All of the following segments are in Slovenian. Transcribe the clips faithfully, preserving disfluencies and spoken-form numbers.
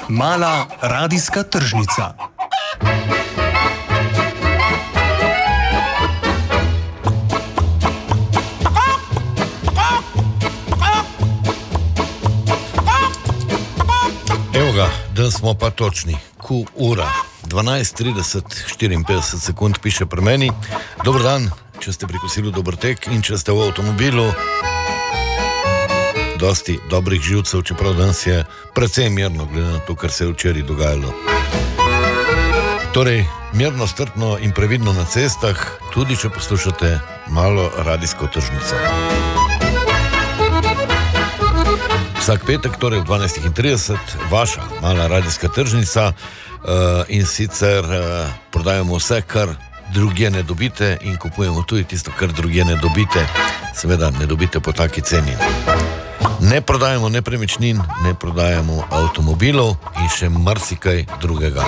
Mala radijska tržnica. Evo ga, dan smo pa točni. Ku ura. dvanajst trideset štiriinpetdeset sekund piše pri meni. Dober dan, če ste pri kosilu dober tek in če ste v avtomobilu. Dosti dobrih živcev, čeprav danes je precej mirno, glede na to, kar se je včeraj dogajalo. Torej, mirno, strpno in previdno na cestah, tudi če poslušate malo radijsko tržnico. Vsak petek, torej v dvanajst trideset, vaša mala radijska tržnica uh, in sicer uh, prodajamo vse, kar drugje ne dobite in kupujemo tudi tisto, kar drugje ne dobite. Seveda ne dobite po taki ceni. Ne prodajamo nepremičnin, ne prodajamo avtomobilov in še marsikaj drugega.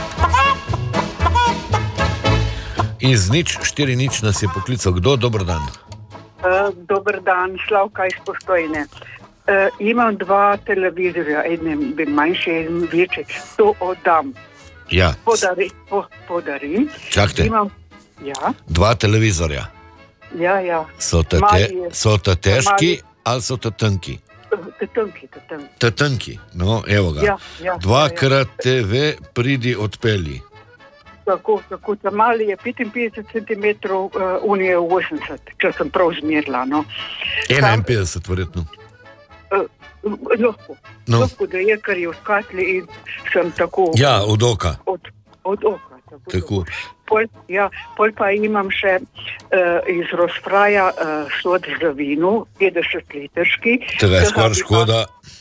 Iz nič, štiri nič nas je poklical kdo? Dober dan. Uh, dober dan, Slavka iz Postojne. Uh, imam dva televizorja, eden bi manjši, eden večji. To oddam. Ja. Podari, po, podarim. Čakajte. Imam, ja. Dva televizorja. Ja, ja. So te, te, so te težki ali so te tanki? Te tanki, te tanki. Te tanki, no, evo ga. Ja, ja, Dvakrat ja. te ve, pridi odpeli. Tako, tako, ta mali je petinpetdeset centimetrov, uh, unije osemdeset, če sem prav zmerila, no. enainpetdeset, verjetno. Uh, lahko, no. lahko, da je, ker je v skatli in sem tako... Ja, od oka. Od, od oka. Tako, tako. Pol, ja, pol pa imam še uh, iz Rozfraja uh, sod za vino, petdeset litrški. Tega je skoraj škoda.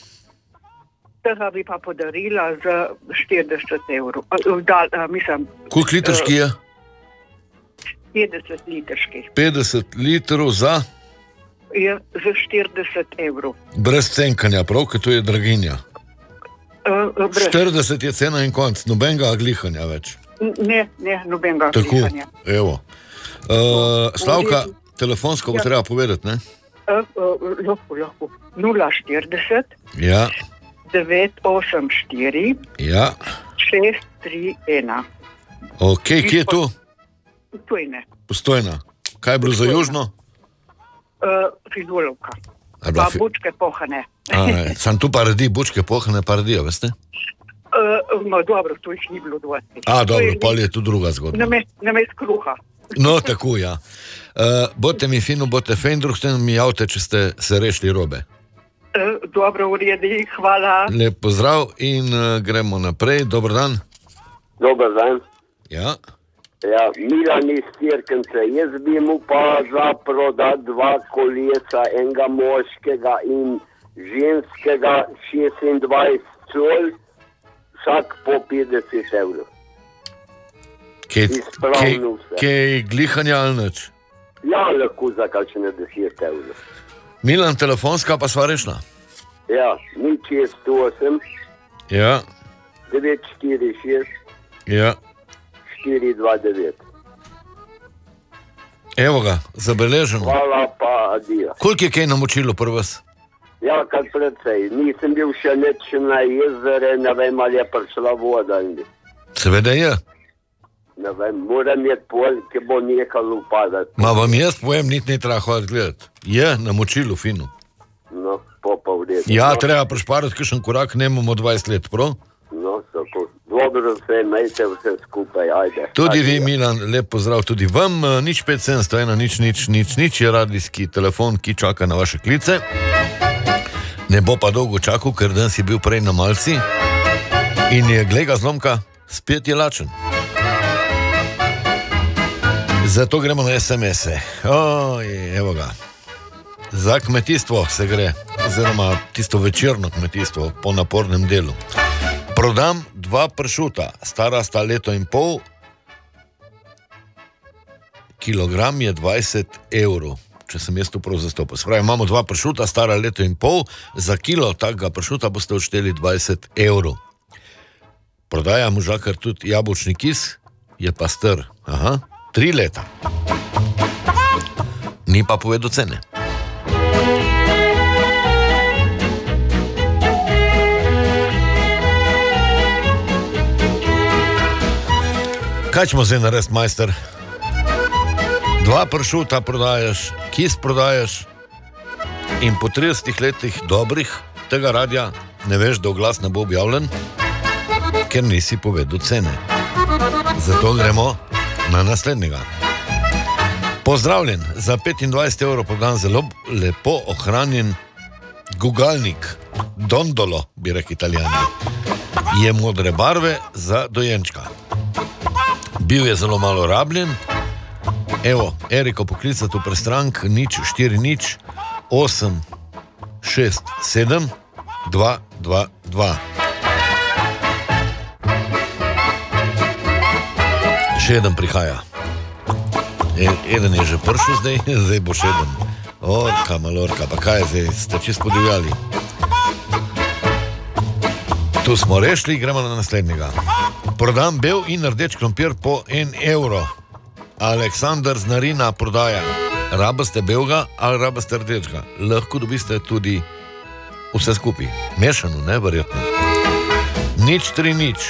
Tega bi pa podarila za štirideset evrov. Uh, da, uh, mislim... Koliko litrški je? petdeset litrški. petdeset litrov za? Je za štirideset evrov. Brez cenkanja, prav, ker to je draginja. Uh, brez. štirideset je cena in konc, nobenega glihanja več. Ne, ne, nobenega glihanja. Tako, evo. Uh, Slavka, telefonsko bo ja. treba povedati, ne? Uh, uh, lahko, lahko. nula štirideset Ja. devet osem štiri Ja. šest tri ena. Ok, kje je tu? Postojne. Postojna. Kaj je bilo za južno? Uh, Fizulovka. Pa fi... bučke pohane. Sam tu pa radi, bučke pohane pa radijo, veste? Uh, no, dobro, to jih ni bilo dosti. A, dobro, pa je tu druga zgodba. Namest kruha. No, tako, ja. Uh, bote mi fino, bote fejn, drug ste mi javte, če ste se rešili robe. Uh, dobro, uredi, hvala. Lep pozdrav in uh, gremo naprej. Dobar dan. Dobar dan. Ja. Ja, Milan iz Cirkence. Jaz bi mu pa za prodati dva kolesa, enega moškega in ženskega, šestindvajset col, vsak po petdeset evrov. Izpravno vse. Kaj glihanja ali nič? Ja, lahko za kakšne deset evrov. Milan, telefonska pa sva rešna? Ja, nič šest osem Ja. devet štiri šest Ja. štiri dva devet. Evo ga, zabeleženo. Hvala pa, adijo. Koliko je kaj namočilo pri vas? Ja, kar precej. Nisem bil še neč na jezere, ne vem, ali je prišla voda. Seveda je. Ne vem, moram je pol, ki bo nehalo upadati. Ma vam jaz pojem, niti ne treba hoditi gledati. Je namočilo fino. No, po pa v redu. Ja, no. treba prešparati kakšen korak, ne imamo dvajset let, prav? No, tako. Dobro se, imejte vse skupaj, ajde. Tudi ajde. vi, Milan, lep pozdrav tudi vam. Nič pet sedemsto ena, nič, nič, nič, nič je radijski telefon, ki čaka na vaše klice. Ne bo pa dolgo čakal, ker danes je bil prej na malci in je, glej ga zlomka, spet je lačen. Zato gremo na es em es-e. Oj, evo ga. Za kmetijstvo se gre, oziroma tisto večerno kmetijstvo po napornem delu. Prodam dva pršuta, stara sta leto in pol, kilogram je dvajset evrov, če sem jaz to prav zastopil. Spravi, imamo dva pršuta, stara leto in pol, za kilo takega pršuta boste odšteli dvajset evrov. Prodaja možakar tudi jabolčni kis, je pa star, aha, tri leta. Ni pa povedal cene. Kaj ćemo zdaj narediti, majster? Dva pršuta prodajaš, kis prodajaš in po tridesetih letih dobrih tega radija ne veš, da oglas ne bo objavljen, ker nisi povedal cene. Zato gremo na naslednjega. Pozdravljen, za petindvajset evrov prodan zelo lepo ohranjen gugalnik, dondolo, bi rekli Italijani. Je modre barve za dojenčka. Bil je zelo malo rabljen. Evo, Eriko poklicati v prestrank nič štiri nič osem šest sedem dva dva dva. Še eden prihaja. E, eden je že prišel zdaj, zdaj bo še eden. Orka, malorka, pa kaj je zdaj, ste čisto podivjali. Tu smo rešli, gremo na naslednjega. Prodam bel in rdeč krompir po en evro. Aleksandar z Narina prodaja. Rabaste belga ali rabaste rdečga. Lahko dobiste tudi vse skupaj. Mešano, ne, verjetno. Nič tri nič.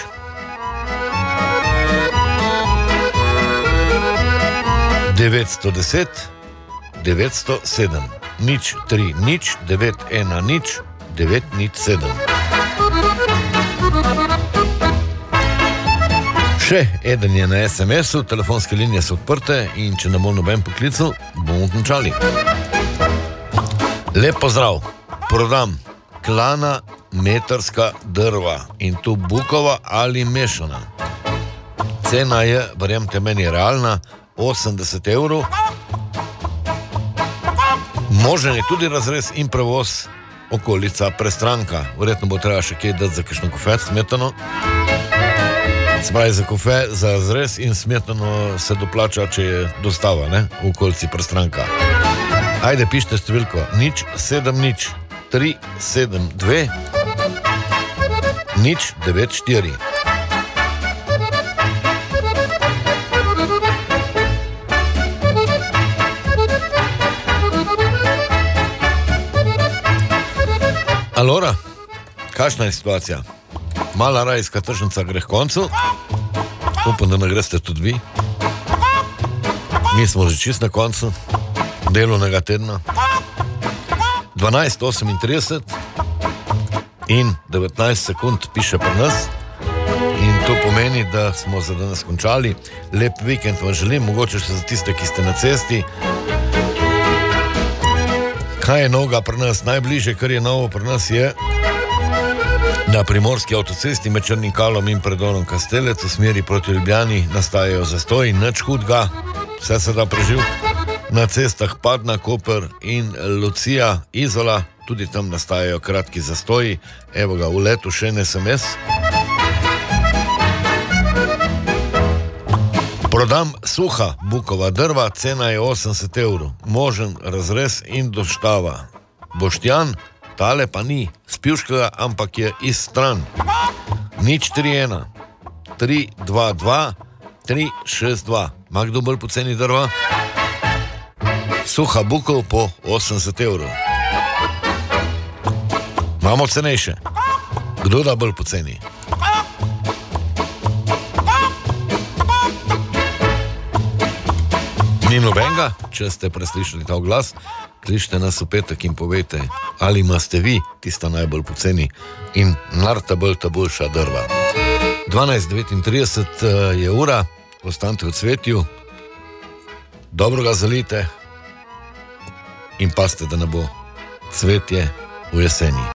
devetsto deset devetsto sedem. Nič tri nič devet ena nič devet nič sedem. Še eden je na es em esu, telefonske linije so odprte in če ne bo noben poklical, bomo končali. Lep pozdrav, prodam klana metrska drva in tu bukova ali mešana. Cena je, verjemte meni, realna, osemdeset evrov. Možen je tudi razrez in prevoz okolica Prestranka. Verjetno bo treba še kaj dati za kakšno kofet smetano. Spravi za kofe, za razrez in smetano se doplača, če je dostava, ne, v okolici Prestranka. Ajde, pišite številko nič sedem nič tri sedem dve nič devet štiri. Alora, kakšna je situacija? Mala radijska tržnica gre k koncu. Upam, da ne greste tudi vi. Mi smo že čist na koncu delovnega tedna. dvanajst osemintrideset in devetnajst sekund piše pri nas. In to pomeni, da smo za danes končali. Lep vikend vam želim, mogoče še za tiste, ki ste na cesti. Kaj je novega pri nas? Najbližje, kar je novo pri nas, je na primorski avtocesti med Črnim Kalom in predorom Kastelec v smeri proti Ljubljani nastajajo zastoji, nič hudega, vse se da preživeti. Na cestah Padna, Koper in Lucija, Izola, tudi tam nastajajo kratki zastoji. Evo ga, v letu še en es em es. Prodam suha bukova drva, cena je osemdeset evrov. Možen razrez in dostava. Boštjan, tale pa ni z Pivškega, ampak je iz stran. Nič tri ena tri dva dva tri šest dva. Ma kdo bolj poceni drva? Suha bukov po osemdeset evrov. Imamo cenejše. Kdo da bolj poceni? Ni nobenga, če ste preslišali ta oglas, kličite nas v petek in povejte, ali imate vi tista najbolj poceni in narta bolj ta boljša drva. dvanajst devetintrideset je ura, ostanite v cvetju, dobro ga zalite in pazite, da ne bo cvetje v jeseni.